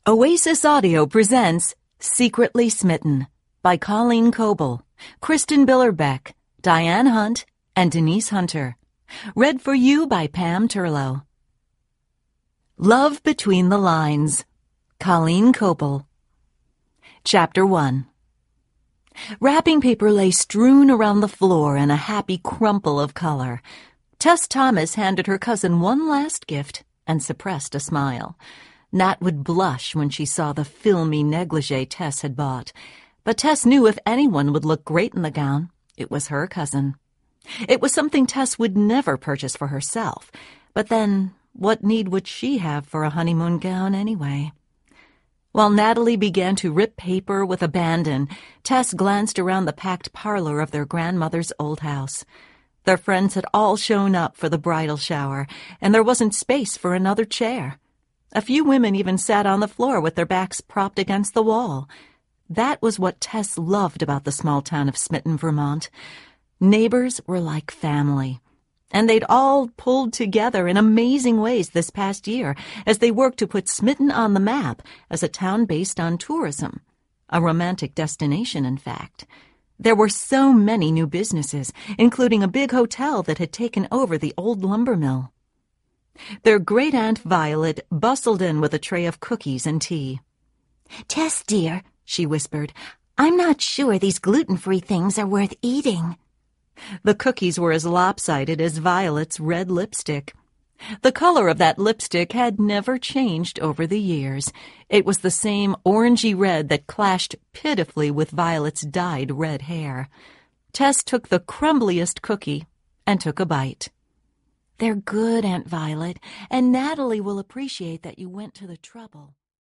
Oasis Audio presents Secretly Smitten by Colleen Coble, Kristen Billerbeck, Diane Hunt, and Denise Hunter. Read for you by Pam Turlow. Love Between the Lines. Colleen Coble. Chapter 1. Wrapping paper lay strewn around the floor in a happy crumple of color. Tess Thomas handed her cousin one last gift and suppressed a smile. Nat would blush when she saw the filmy negligee Tess had bought, but Tess knew if anyone would look great in the gown, it was her cousin. It was something Tess would never purchase for herself, but then what need would she have for a honeymoon gown anyway? While Natalie began to rip paper with abandon, Tess glanced around the packed parlor of their grandmother's old house. Their friends had all shown up for the bridal shower, and there wasn't space for another chair. A few women even sat on the floor with their backs propped against the wall. That was what Tess loved about the small town of Smitten, Vermont. Neighbors were like family, and they'd all pulled together in amazing ways this past year as they worked to put Smitten on the map as a town based on tourism. A romantic destination, in fact. There were so many new businesses, including a big hotel that had taken over the old lumber mill. Their great-aunt Violet bustled in with a tray of cookies and tea. "Tess, dear," she whispered, "I'm not sure these gluten-free things are worth eating." The cookies were as lopsided as Violet's red lipstick. The color of that lipstick had never changed over the years. It was the same orangey red that clashed pitifully with Violet's dyed red hair. Tess took the crumbliest cookie and took a bite. "They're good, Aunt Violet, and Natalie will appreciate that you went to the trouble."